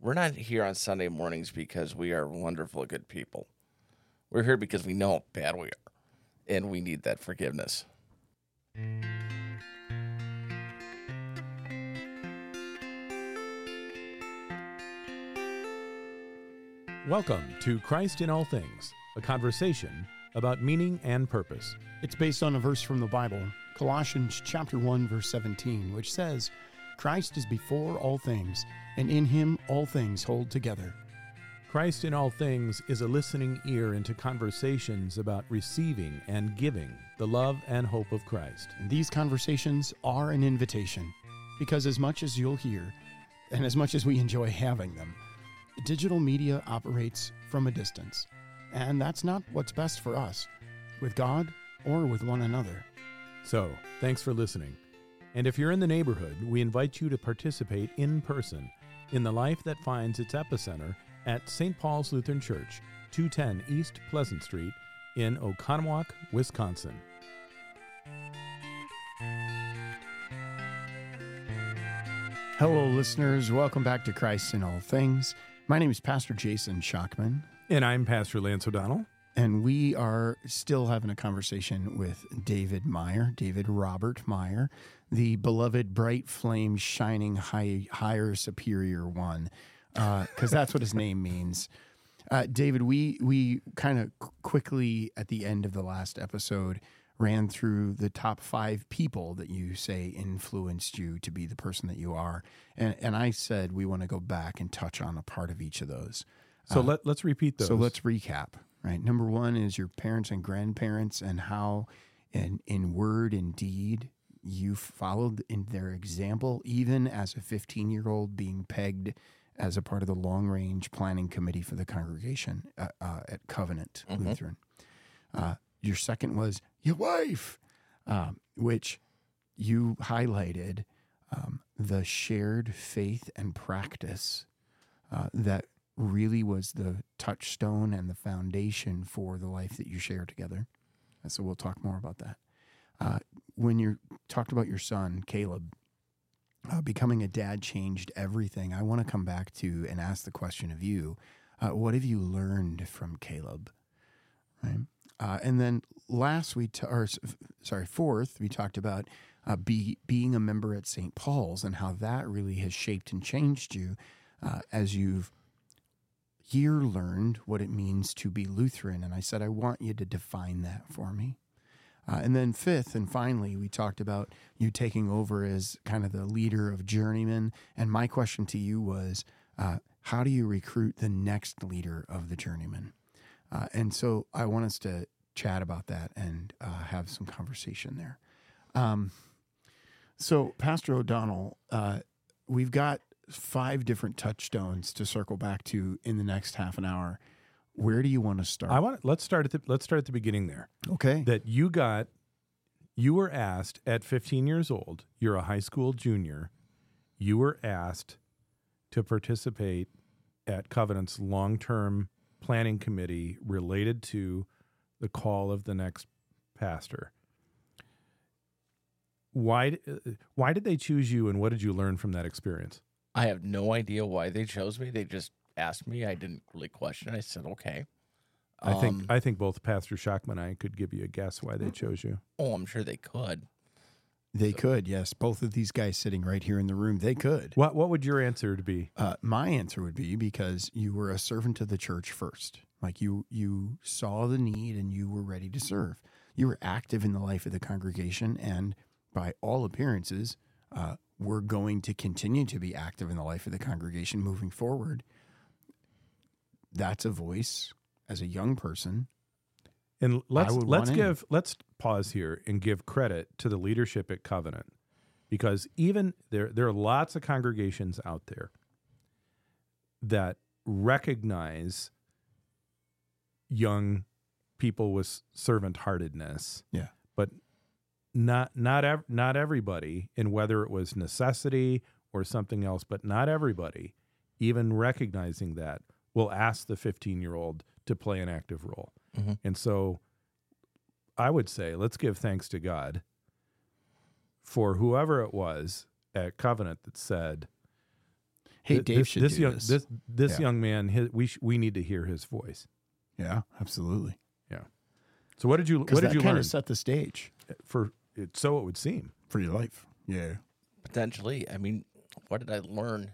we're not here on Sunday mornings because we are wonderful, good people. We're here because we know how bad we are, and we need that forgiveness. Welcome to Christ in All Things, a conversation about meaning and purpose. It's based on a verse from the Bible, Colossians chapter 1, verse 17, which says, Christ is before all things, and in him all things hold together. Christ in All Things is a listening ear into conversations about receiving and giving the love and hope of Christ. And these conversations are an invitation, because as much as you'll hear, and as much as we enjoy having them, digital media operates from a distance, and that's not what's best for us, with God or with one another. So, thanks for listening. And if you're in the neighborhood, we invite you to participate in person in the life that finds its epicenter at St. Paul's Lutheran Church, 210 East Pleasant Street in Oconomowoc, Wisconsin. Hello, listeners. Welcome back to Christ in All Things. My name is Pastor Jason Schockman. And I'm Pastor Lance O'Donnell. And we are still having a conversation with David Meyer, David Robert Meyer, the beloved bright flame shining higher superior one, because that's what his name means. David, we kind of quickly at the end of the last episode ran through the top 5 people that you say influenced you to be the person that you are. And I said we want to go back and touch on a part of each of those. So let's repeat those. So let's recap, right? Number 1 is your parents and grandparents and how in word and deed you followed in their example, even as a 15-year-old being pegged as a part of the long-range planning committee for the congregation at Covenant Lutheran. Your second was your wife, which you highlighted the shared faith and practice that really was the touchstone and the foundation for the life that you share together. So we'll talk more about that. When you talked about your son, Caleb, becoming a dad changed everything. I want to come back to and ask the question of you, what have you learned from Caleb? Right? And then fourth, we talked about being a member at St. Paul's and how that really has shaped and changed you as you've here learned what it means to be Lutheran. And I said, I want you to define that for me. And then fifth and finally, we talked about you taking over as kind of the leader of Journeyman. And my question to you was, how do you recruit the next leader of the Journeyman? And so I want us to chat about that and have some conversation there. So Pastor O'Donnell, we've got 5 different touchstones to circle back to in the next half an hour. Where do you want to start? Let's start at the beginning there. Okay. That you were asked at 15 years old, you're a high school junior, you were asked to participate at Covenant's long-term planning committee related to the call of the next pastor. Why did they choose you, and what did you learn from that experience? I have no idea why they chose me. They just asked me. I didn't really question it. I said, okay. I think both Pastor Schockman and I could give you a guess why they chose you. Oh, I'm sure they could. They could, yes. Both of these guys sitting right here in the room, they could. What would your answer to be? My answer would be because you were a servant of the church first. Like you saw the need and you were ready to serve. You were active in the life of the congregation, and by all appearances, we're going to continue to be active in the life of the congregation moving forward. That's a voice as a young person. And let's pause here and give credit to the leadership at Covenant, because even there are lots of congregations out there that recognize young people with servant-heartedness. Yeah. But not everybody, and whether it was necessity or something else, but not everybody, even recognizing that, will ask the 15-year-old to play an active role. Mm-hmm. And so I would say let's give thanks to God for whoever it was at Covenant that said, Hey, Dave should this do young this. this Yeah. young man. We need to hear his voice. Yeah, absolutely. So what did you Because that learn kind of set the stage for it? So it would seem. for your life. Yeah. Potentially. I mean, what did I learn?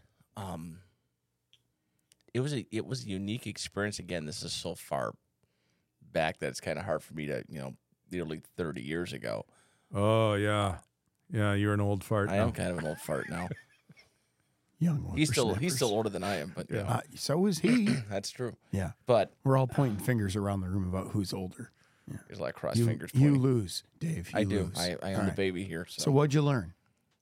It was a unique experience. Again, this is so far back that it's kind of hard for me to, nearly 30 years ago. Oh yeah, You're an old fart. I now. am kind of an old fart now. Young one. He's still older than I am, but Yeah. So is he. that's true. Yeah. But We're all pointing fingers around the room about who's older. there's a lot of cross You, fingers you pointing. lose, Dave. You I do. lose. I All am the right. baby here. So what'd you learn?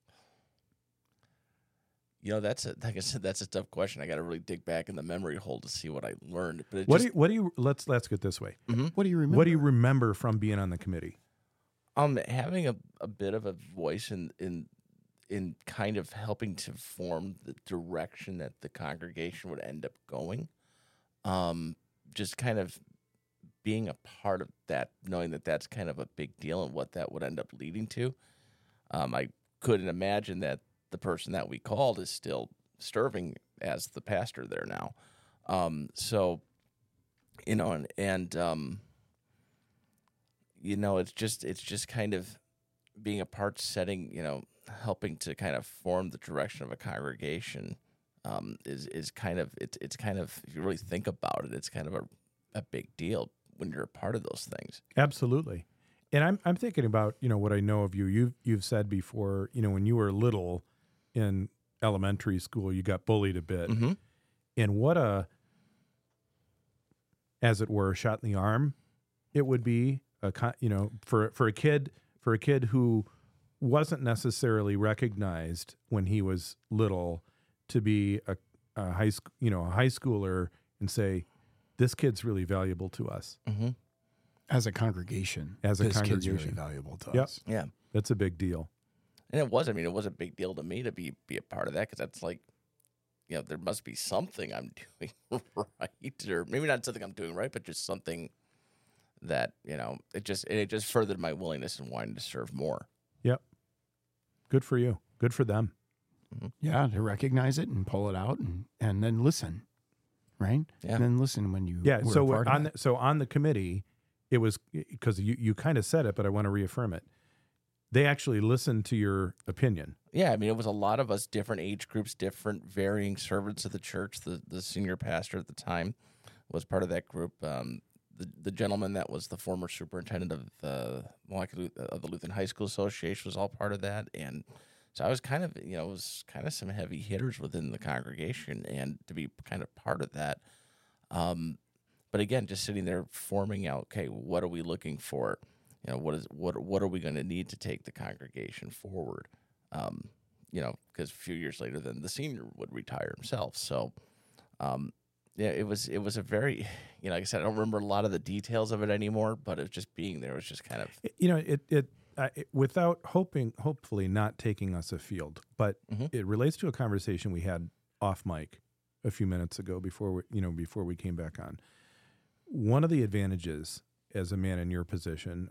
Like I said, that's a tough question. I got to really dig back in the memory hole to see what I learned. But it What just, do you? Let's get it this way. What do you remember? What do you remember from being on the committee? having a bit of a voice in kind of helping to form the direction that the congregation would end up going. Just kind of being a part of that, knowing that that's kind of a big deal and what that would end up leading to. I couldn't imagine that the person that we called is still serving as the pastor there now. So, it's just kind of being a part setting, helping to kind of form the direction of a congregation is kind of, it's kind of, if you really think about it, it's kind of a big deal when you're a part of those things. Absolutely. And I'm thinking about, what I know of you. You've said before, when you were little in elementary school, you got bullied a bit. Mm-hmm. And what as it were, shot in the arm it would be, for a kid who wasn't necessarily recognized when he was little to be a high schooler and say, this kid's really valuable to us. Mm-hmm. As a congregation. As a this kid's really congregation. valuable to Yep. us. Yeah. That's a big deal. And it was a big deal to me to be a part of that, because that's like, there must be something I'm doing right, or maybe not something I'm doing right, but just something that, it just furthered my willingness and wanting to serve more. Yep. Good for you. Good for them. Yeah, to recognize it and pull it out and then listen, right? Yeah. And then listen when you Yeah. were So a part of on it. on the committee, it was because you kind of said it, but I want to reaffirm it. They actually listened to your opinion. Yeah, it was a lot of us, different age groups, different varying servants of the church. The senior pastor at the time was part of that group. The gentleman that was the former superintendent of the Lutheran High School Association was all part of that. And so I was kind of, it was kind of some heavy hitters within the congregation, and to be kind of part of that. But again, just sitting there forming out, okay, what are we looking for? What are we going to need to take the congregation forward? Because a few years later, then the senior would retire himself. So, it was a very, like I said, I don't remember a lot of the details of it anymore, but it was just being there was just kind of, It without hopefully not taking us afield, but it relates to a conversation we had off mic a few minutes ago before we came back on. One of the advantages as a man in your position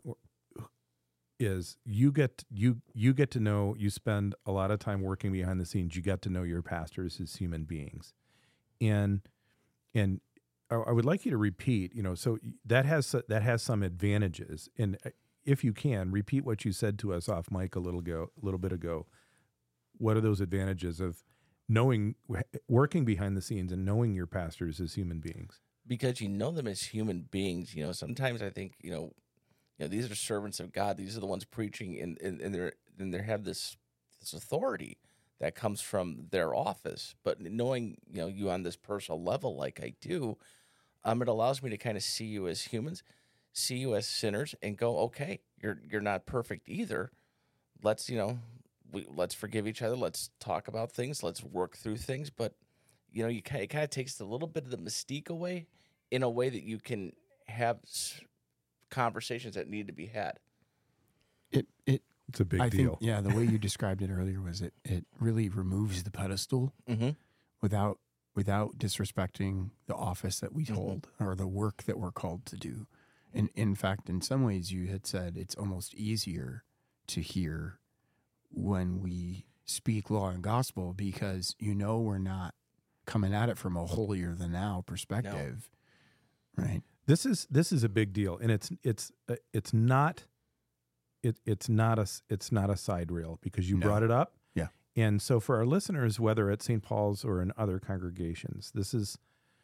is you get to know, you spend a lot of time working behind the scenes. You get to know your pastors as human beings, and I would like you to repeat. So that has some advantages, and if you can repeat what you said to us off mic a little bit ago. What are those advantages of working behind the scenes and knowing your pastors as human beings? because you know them as human beings. Sometimes I think, these are servants of God. These are the ones preaching, and they have this authority that comes from their office. But knowing, you on this personal level, like I do, it allows me to kind of see you as humans, see you as sinners, and go, okay, you're not perfect either. Let's, let's forgive each other. Let's talk about things. Let's work through things. But, it kind of takes a little bit of the mystique away in a way that you can have conversations that need to be had. It's a big I deal. think, the way you described it earlier was it really removes the pedestal without disrespecting the office that we hold or the work that we're called to do. And in fact, in some ways, you had said it's almost easier to hear when we speak law and gospel because we're not coming at it from a holier than thou perspective, right? This is a big deal, and it's not a side rail, because you brought it up. Yeah. And so for our listeners, whether at St. Paul's or in other congregations, this is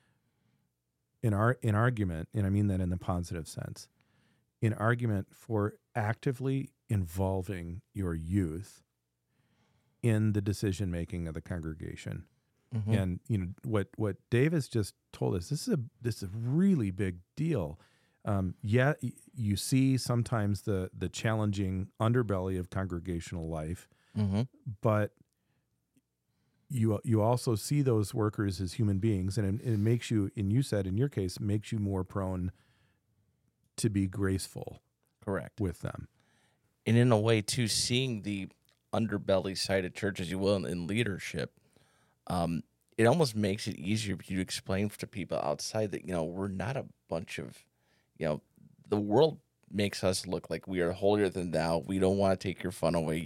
an argument, and I mean that in the positive sense, an argument for actively involving your youth in the decision making of the congregation. Mm-hmm. And what Dave has just told us, this is a really big deal. You see sometimes the challenging underbelly of congregational life, Mm-hmm. but you also see those workers as human beings, and it makes you, and you said in your case, makes you more prone to be graceful Correct. with them. And in a way, too, seeing the underbelly side of church, as you will, in leadership, it almost makes it easier for you to explain to people outside that, we're not a bunch of, the world makes us look like we are holier than thou. We don't want to take your fun away.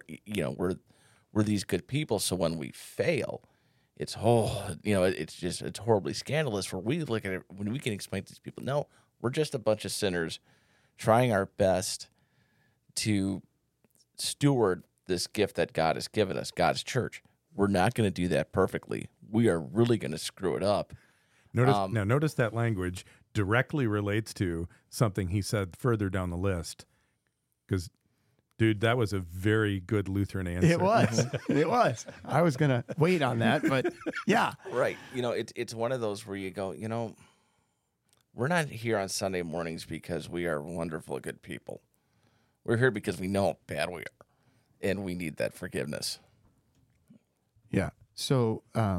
We're these good people. So when we fail, it's it's horribly scandalous. Where we look at it, when we can explain to these people, no, we're just a bunch of sinners trying our best to steward this gift that God has given us, God's church. We're not going to do that perfectly. We are really going to screw it up. Notice that language directly relates to something he said further down the list. Because, dude, that was a very good Lutheran answer. It was. It was. I was going to wait on that, but yeah. Right. It's one of those where you go, we're not here on Sunday mornings because we are wonderful, good people. We're here because we know how bad we are, and we need that forgiveness. Yeah. So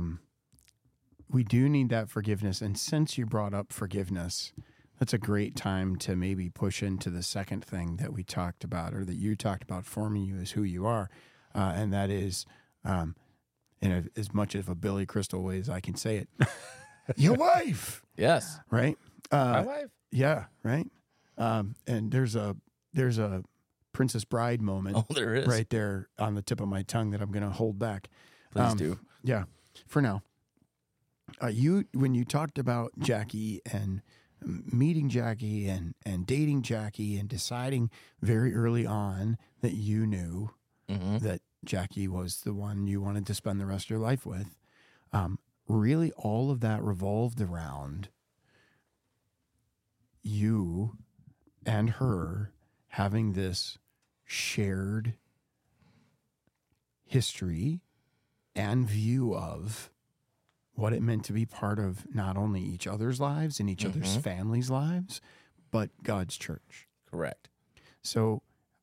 we do need that forgiveness. And since you brought up forgiveness, that's a great time to maybe push into the second thing that we talked about, or that you talked about, forming you as who you are. And that is, in as much of a Billy Crystal way as I can say it, your wife. Yes. Right? My wife. Yeah, right. And there's a Princess Bride moment. Oh, there is. Right there on the tip of my tongue that I'm going to hold back. Please do. Yeah, for now. When you talked about Jackie and meeting Jackie and dating Jackie and deciding very early on that you knew that Jackie was the one you wanted to spend the rest of your life with, really all of that revolved around you and her having this shared history and view of what it meant to be part of not only each other's lives and each other's families' lives, but God's church. Correct. So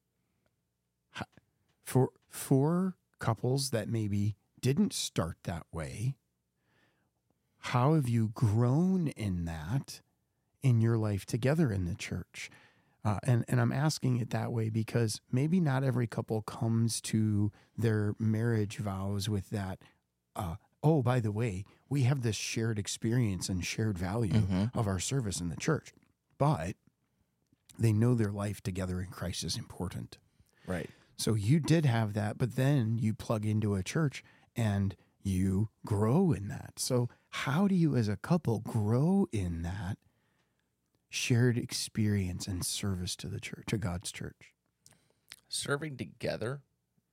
for couples that maybe didn't start that way, how have you grown in that in your life together in the church? And I'm asking it that way because maybe not every couple comes to their marriage vows with that, oh, by the way, we have this shared experience and shared value of our service in the church. But they know their life together in Christ is important. Right. So you did have that, but then you plug into a church and you grow in that. So how do you as a couple grow in that shared experience and service to the church, to God's church? Serving together,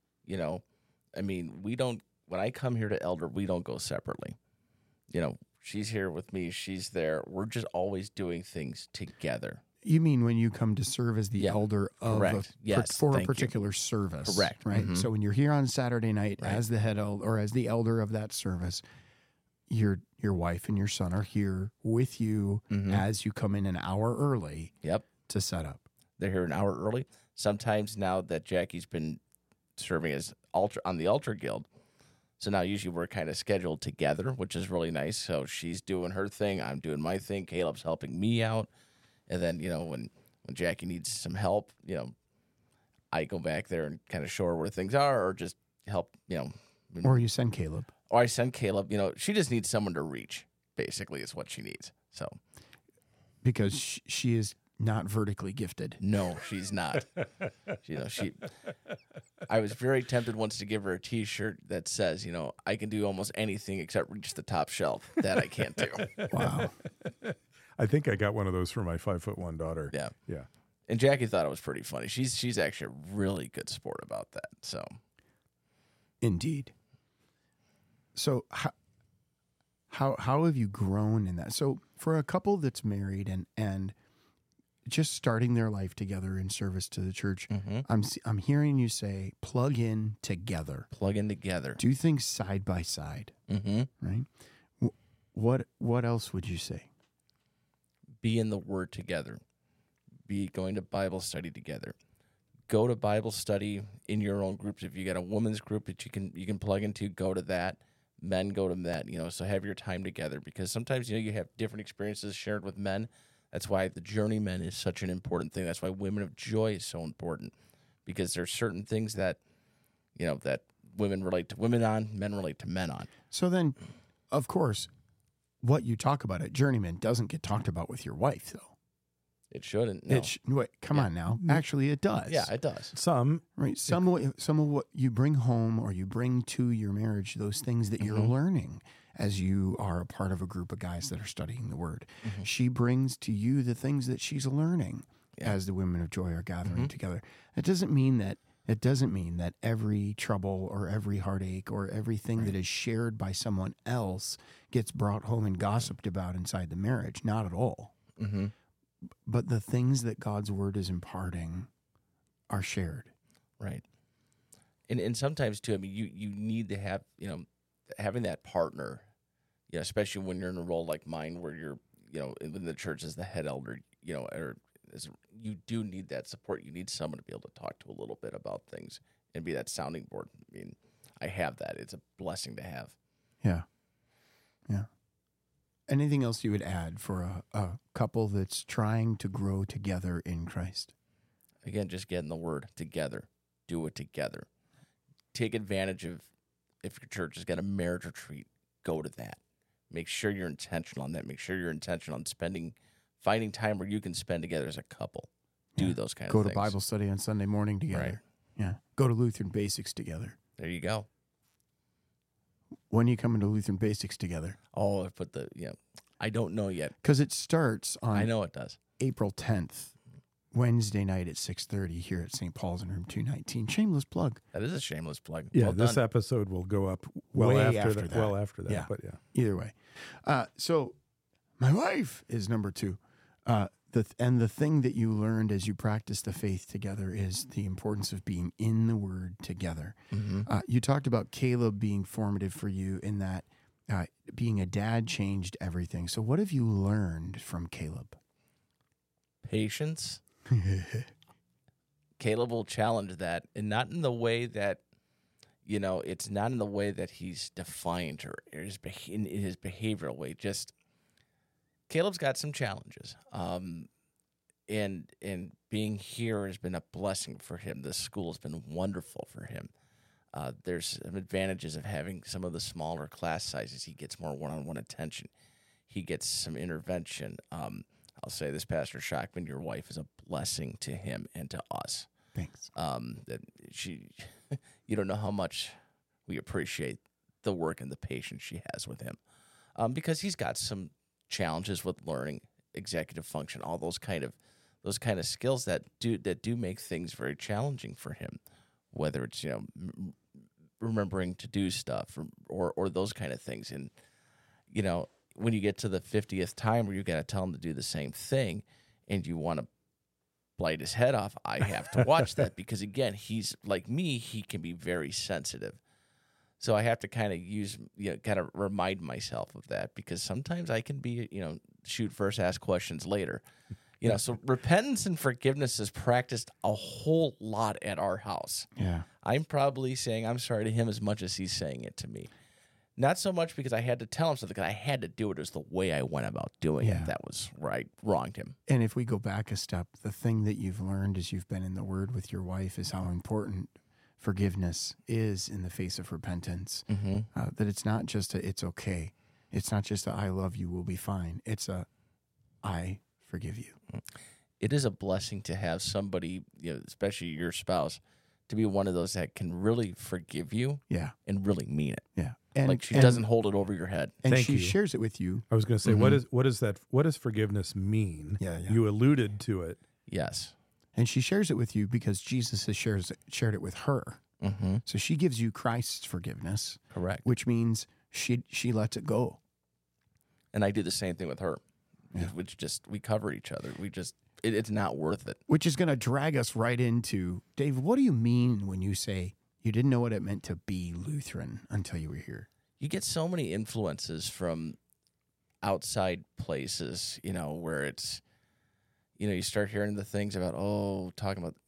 when I come here to Elder, we don't go separately. She's here with me, she's there. We're just always doing things together. You mean when you come to serve as the elder of for a particular service? Correct. Right. Mm-hmm. So when you're here on Saturday night as the head elder or as the elder of that service, your wife and your son are here with you as you come in an hour early. Yep. To set up. They're here an hour early. Sometimes now that Jackie's been serving as on the Altar Guild, so now usually we're kind of scheduled together, which is really nice. So she's doing her thing, I'm doing my thing. Caleb's helping me out, and then when Jackie needs some help, I go back there and kind of show her where things are, or just help. Or you send Caleb. Or I send Caleb. She just needs someone to reach. Basically, is what she needs. So because she is Not vertically gifted. No, she's not. I was very tempted once to give her a T-shirt that says, I can do almost anything except reach the top shelf. That I can't do. Wow. I think I got one of those for my 5'1" daughter. Yeah. Yeah. And Jackie thought it was pretty funny. She's actually a really good sport about that. So, Indeed. So how have you grown in that? So for a couple that's married and just starting their life together in service to the church, I'm hearing you say plug in together. Plug in together. Do things side by side, right? What else would you say? Be in the Word together. Be going to Bible study together. Go to Bible study in your own groups. If you got a women's group that you can plug into, go to that. Men go to that. So have your time together, because sometimes you have different experiences shared with men. That's why the journeyman is such an important thing. That's why Women of Joy is so important, because there's certain things that that women relate to women on, men relate to men on. So then, of course, what you talk about at Journeyman doesn't get talked about with your wife, though. It shouldn't. No. Wait, come on now. Actually, it does. Yeah, it does. Some. Right. Some of what you bring home or you bring to your marriage, those things that you're learning as you are a part of a group of guys that are studying the Word. She brings to you the things that she's learning as the Women of Joy are gathering together. It doesn't mean that every trouble or every heartache or everything that is shared by someone else gets brought home and gossiped about inside the marriage. Not at all. But the things that God's Word is imparting are shared. Right. And sometimes, too, I mean, you need to have, having that partner, especially when you're in a role like mine where you're, in the church as the head elder, you do need that support. You need someone to be able to talk to a little bit about things and be that sounding board. I mean, I have that. It's a blessing to have. Yeah. Yeah. Anything else you would add for a couple that's trying to grow together in Christ? Again, just get in the Word together. Do it together. Take advantage of, if your church has got a marriage retreat, go to that. Make sure you're intentional on that. Make sure you're intentional on finding time where you can spend together as a couple. Do those kind of things. Go to Bible study on Sunday morning together. Right. Yeah. Go to Lutheran Basics together. There you go. When are you coming to Lutheran Basics together? Oh, I don't know yet. Because it starts on I know it does. April 10th, Wednesday night at 6:30 here at St. Paul's in room 219. Shameless plug. That is a shameless plug. Yeah, Well this done. episode will go up Way after after that. that. Well after that. Yeah. But yeah. Either way. So my wife is number 2. The thing that you learned as you practice the faith together is the importance of being in the Word together. You talked about Caleb being formative for you in that being a dad changed everything. So what have you learned from Caleb? Patience. Caleb will challenge that, and not in the way that, it's not in the way that he's defiant or in his behavioral way. Just Caleb's got some challenges. And being here has been a blessing for him. This school has been wonderful for him. There's some advantages of having some of the smaller class sizes. He gets more one-on-one attention. He gets some intervention. I'll say this, Pastor Shockman, your wife is a blessing to him and to us. Thanks. That you don't know how much we appreciate the work and the patience she has with him, because he's got some challenges with learning executive function, all those kind of skills that do make things very challenging for him, whether it's remembering to do stuff or those kind of things. And when you get to the 50th time where you got to tell him to do the same thing and you want to blight his head off, I have to watch that, because again, he's like me, he can be very sensitive. So I have to kind of remind myself of that, because sometimes I can be, shoot first, ask questions later. So repentance and forgiveness is practiced a whole lot at our house. Yeah. I'm probably saying I'm sorry to him as much as he's saying it to me. Not so much because I had to tell him something, because I had to do it. It was the way I went about doing it. That was where I wronged him. And if we go back a step, the thing that you've learned as you've been in the Word with your wife is how important forgiveness is in the face of repentance. That it's not just it's okay. It's not just I love you, we'll be fine. It's I forgive you. it is a blessing to have somebody, especially your spouse, to be one of those that can really forgive you Yeah. and really mean it. Yeah. And Like she doesn't hold it over your head. And Thank she you. shares it with you. I was going to say, Mhm. what does forgiveness mean? Yeah. You alluded to it. Yes. And she shares it with you because Jesus has shared it with her. Mm-hmm. So she gives you Christ's forgiveness, Correct. which means she lets it go. And I do the same thing with her. Yeah. Which we cover each other. It's not worth it. Which is going to drag us right into, Dave, what do you mean when you say you didn't know what it meant to be Lutheran until you were here? You get so many influences from outside places, where it's, you start hearing the things about, talking about,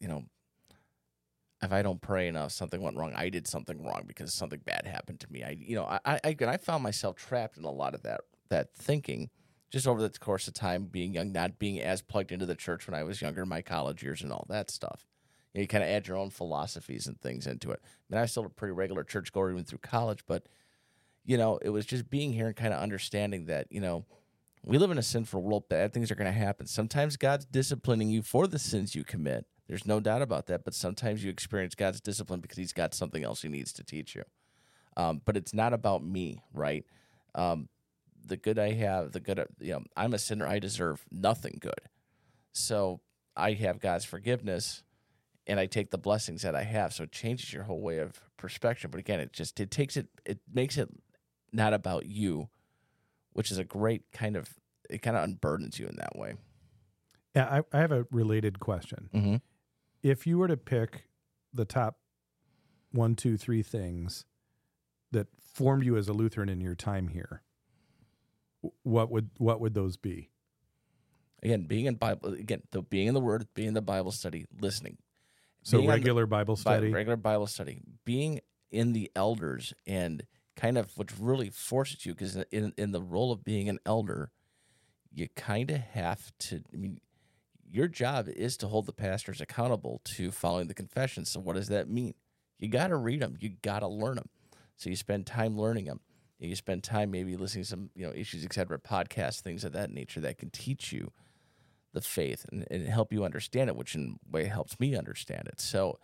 if I don't pray enough, something went wrong. I did something wrong because something bad happened to me. I found myself trapped in a lot of that thinking just over the course of time, being young, not being as plugged into the church when I was younger, my college years and all that stuff. You kind of add your own philosophies and things into it. I mean, I was still a pretty regular churchgoer even through college, but, it was just being here and kind of understanding that, we live in a sinful world. Bad things are going to happen. Sometimes God's disciplining you for the sins you commit. There's no doubt about that. But sometimes you experience God's discipline because he's got something else he needs to teach you. But it's not about me, right? The good I have, I'm a sinner. I deserve nothing good. So I have God's forgiveness and I take the blessings that I have. So it changes your whole way of perspective. But again, it makes it not about you, which is a great it kind of unburdens you in that way. Yeah, I have a related question. Mm-hmm. If you were to pick the top 1, 2, 3 things that formed you as a Lutheran in your time here, what would those be? Again, being in the Word, being in the Bible study, listening. So Being on regular Bible study. regular Bible study, being in the elders, and kind of what really forces you, because in the role of being an elder, you kind of have to. I mean, your job is to hold the pastors accountable to following the confessions. So what does that mean? You got to read them. You got to learn them. So you spend time learning them. You spend time maybe listening to some issues, etc., podcasts, things of that nature that can teach you the faith and help you understand it, which in a way helps me understand it. So,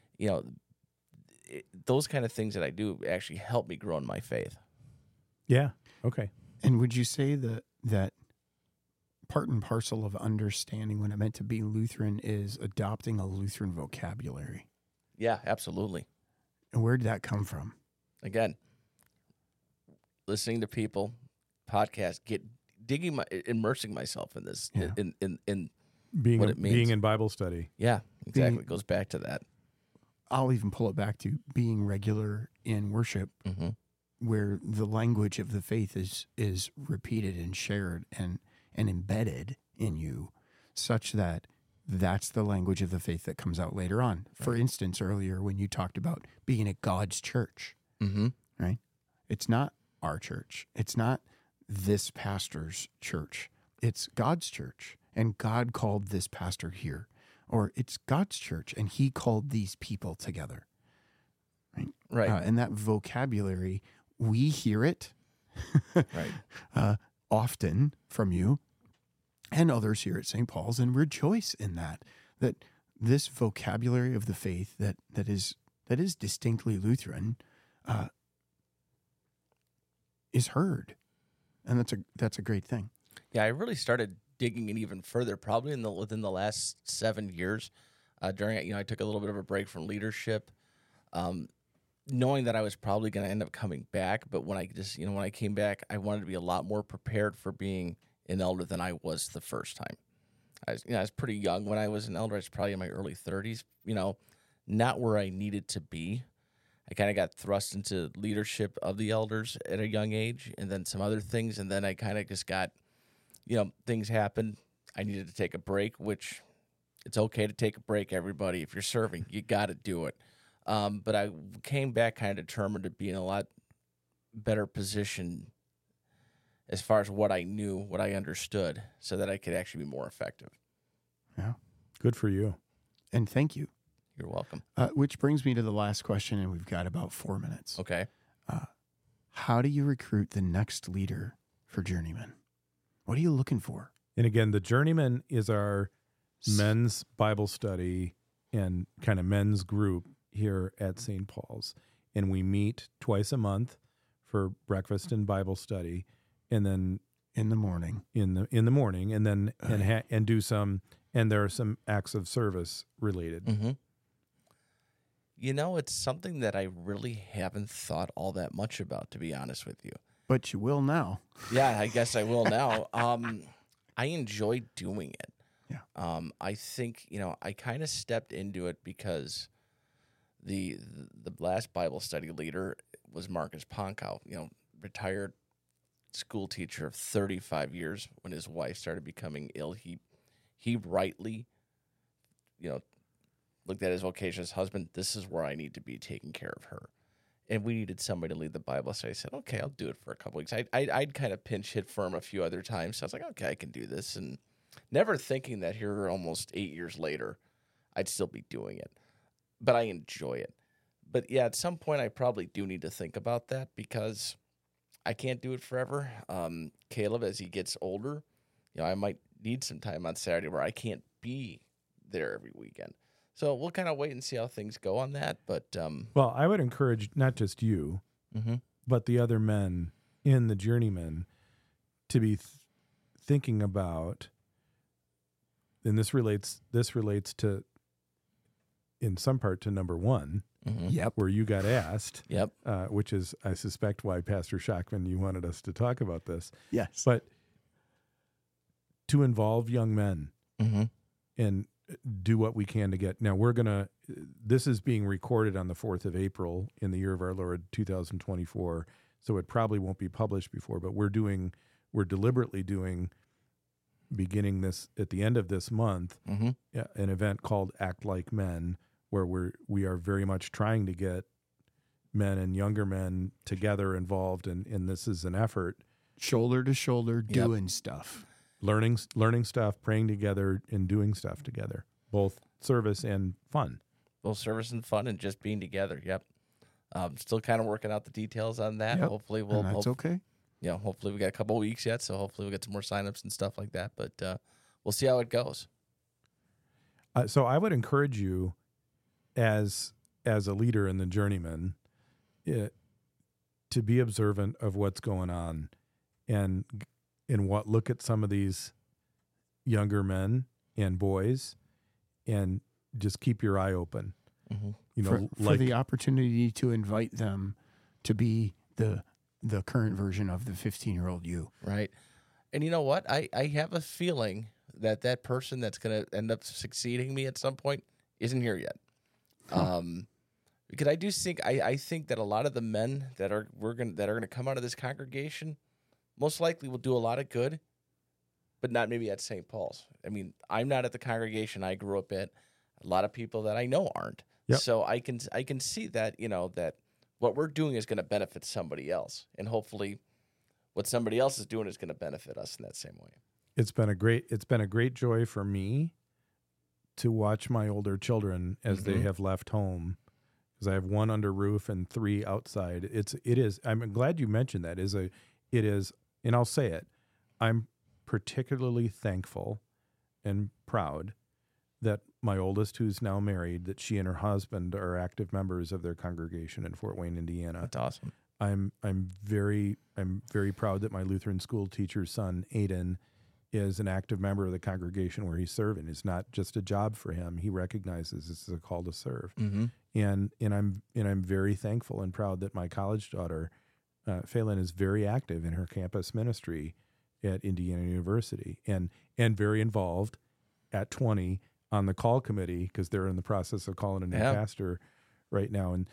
those kind of things that I do actually help me grow in my faith. Yeah. Okay. And would you say that part and parcel of understanding what it meant to be Lutheran is adopting a Lutheran vocabulary? Yeah, absolutely. And where did that come from? Again, listening to people, podcasts, immersing myself in this, Yeah. in Being what it means. being in Bible study. Yeah, exactly. It goes back to that. I'll even pull it back to being regular in worship, Mm-hmm. where the language of the faith is repeated and shared and embedded in you, such that that's the language of the faith that comes out later on. For instance, earlier when you talked about being at God's church, Mm-hmm. right? It's not our church. It's not this pastor's church. It's God's church. And God called this pastor here. Or it's God's church and he called these people together. Right. And that vocabulary, we hear it Right. often from you and others here at St. Paul's, and rejoice in that this vocabulary of the faith that is distinctly Lutheran is heard. And that's a great thing. Yeah, I really started digging in even further, probably within the last 7 years. During I took a little bit of a break from leadership, knowing that I was probably going to end up coming back. But when I came back, I wanted to be a lot more prepared for being an elder than I was the first time. I was pretty young when I was an elder. I was probably in my early 30s. Not where I needed to be. I kind of got thrust into leadership of the elders at a young age, and then some other things, and then I kind of just got, things happened. I needed to take a break, which it's okay to take a break, everybody. If you're serving, you got to do it. But I came back kind of determined to be in a lot better position as far as what I knew, what I understood, so that I could actually be more effective. Yeah. Good for you. And thank you. You're welcome. Which brings me to the last question, and we've got about 4 minutes. Okay. How do you recruit the next leader for Journeyman? What are you looking for? And again, the Journeyman is our men's Bible study and kind of men's group here at St. Paul's. And we meet twice a month for breakfast and Bible study, and then in the morning, in the morning, and then and do some, and there are some acts of service related. Mm-hmm. You know, it's something that I really haven't thought all that much about, to be honest with you. But you will now. Yeah, I guess I will now. I enjoy doing it. Yeah. I think, I kind of stepped into it because the last Bible study leader was Marcus Ponkow, retired school teacher of 35 years. When his wife started becoming ill, he rightly, looked at his vocation as husband. This is where I need to be taking care of her. And we needed somebody to lead the Bible. So I said, okay, I'll do it for a couple weeks. I'd kind of pinch hit for him a few other times. So I was like, okay, I can do this. And never thinking that here almost 8 years later, I'd still be doing it. But I enjoy it. But yeah, at some point I probably do need to think about that because I can't do it forever. Caleb, as he gets older, I might need some time on Saturday where I can't be there every weekend. So we'll kind of wait and see how things go on that. But well, I would encourage not just you, mm-hmm. but the other men in the Journeymen to be thinking about, and this relates to, in some part, to number one, mm-hmm. Yep. where you got asked, Yep. Which is, I suspect, why Pastor Schachman, you wanted us to talk about this. Yes. But to involve young men Mm-hmm. and do what we can to get. Now this is being recorded on the 4th of April in the year of our Lord 2024. So it probably won't be published before, but we're deliberately doing, beginning this at the end of this month, Mm-hmm. an event called Act Like Men, where we are very much trying to get men and younger men together involved. And this is an effort, Shoulder to shoulder, doing stuff. learning stuff, praying together, and doing stuff together, both service and fun. Both service and fun and just being together. Yep. Still kind of working out the details on that. Yep. Hopefully And that's okay. Hopefully we got a couple of weeks yet, so hopefully we'll get some more signups and stuff like that. But we'll see how it goes. So I would encourage you, as a leader in the Journeymen, to be observant of what's going on, and look at some of these younger men and boys, and just keep your eye open. Mm-hmm. For the opportunity to invite them to be the current version of the 15-year-old you. Right. And you know what? I have a feeling that person that's going to end up succeeding me at some point isn't here yet. Because I do think I think that a lot of the men that are going to come out of this congregation most likely will do a lot of good, but not maybe at St. Paul's. I mean, I'm not at the congregation I grew up at. A lot of people that I know aren't. Yep. So I can see that, that what we're doing is going to benefit somebody else, and hopefully what somebody else is doing is going to benefit us in that same way. It's been a great joy for me to watch my older children as Mm-hmm. they have left home, because I have one under roof and 3 outside. It is. I'm glad you mentioned that. It is, and I'll say it. I'm particularly thankful and proud that my oldest, who's now married, that she and her husband are active members of their congregation in Fort Wayne, Indiana. That's awesome. I'm very proud that my Lutheran school teacher's son, Aiden, is an active member of the congregation where he's serving. It's not just a job for him. He recognizes this is a call to serve. Mm-hmm. And I'm very thankful and proud that my college daughter, Phelan, is very active in her campus ministry at Indiana University, and very involved at 20 on the call committee, because they're in the process of calling a new pastor right now. And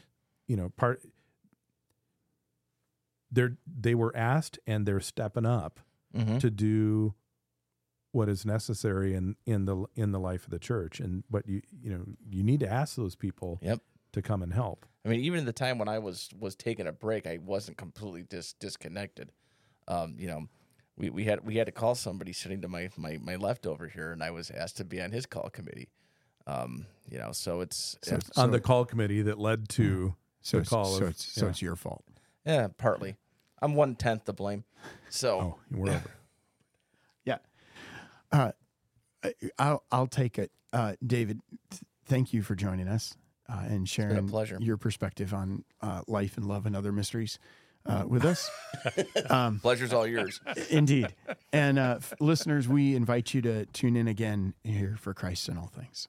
they were asked, and they're stepping up Mm-hmm. to do what is necessary in the life of the church. But you need to ask those people to come and help. I mean, even at the time when I was taking a break, I wasn't completely disconnected. We had to call somebody sitting to my left over here, and I was asked to be on his call committee. So it's on the call committee that led to the call. It's your fault. Yeah, partly. I'm 1/10 to blame. So we're over. Yeah. I'll take it. David, thank you for joining us and sharing a pleasure. your perspective on life and love and other mysteries with us. Pleasure's all yours. Indeed. And listeners, we invite you to tune in again here for Christ in All Things.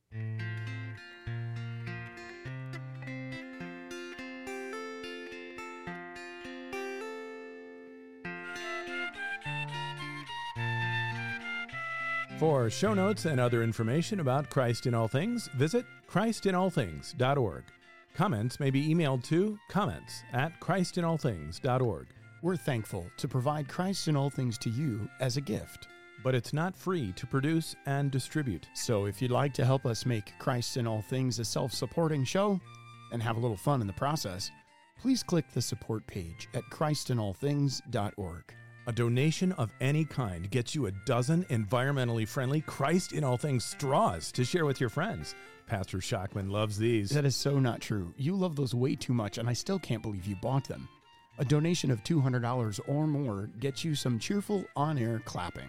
For show notes and other information about Christ in All Things, visit christinallthings.org. Comments may be emailed to comments@christinallthings.org. We're thankful to provide Christ in All Things to you as a gift. But it's not free to produce and distribute. So if you'd like to help us make Christ in All Things a self-supporting show and have a little fun in the process, please click the support page at christinallthings.org. A donation of any kind gets you a dozen environmentally friendly Christ in All Things straws to share with your friends. Pastor Shockman loves these. That is so not true. You love those way too much, and I still can't believe you bought them. A donation of $200 or more gets you some cheerful on-air clapping.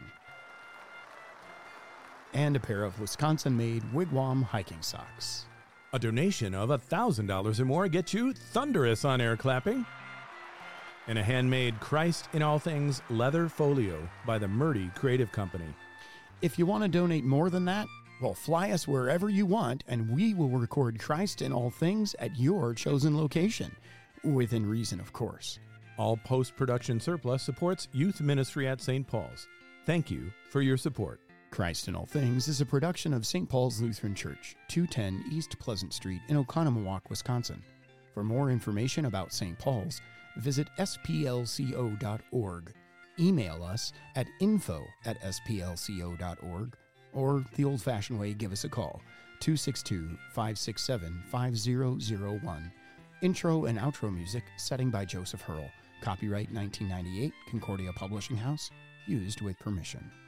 And a pair of Wisconsin-made Wigwam hiking socks. A donation of $1,000 or more gets you thunderous on-air clapping. And a handmade Christ in All Things leather folio by the Murdy Creative Company. If you want to donate more than that, well, fly us wherever you want, and we will record Christ in All Things at your chosen location. Within reason, of course. All post-production surplus supports youth ministry at St. Paul's. Thank you for your support. Christ in All Things is a production of St. Paul's Lutheran Church, 210 East Pleasant Street in Oconomowoc, Wisconsin. For more information about St. Paul's, visit splco.org. Email us at info@splco.org, or the old-fashioned way, give us a call, 262-567-5001. Intro and outro music, setting by Joseph Hurl. Copyright 1998, Concordia Publishing House, used with permission.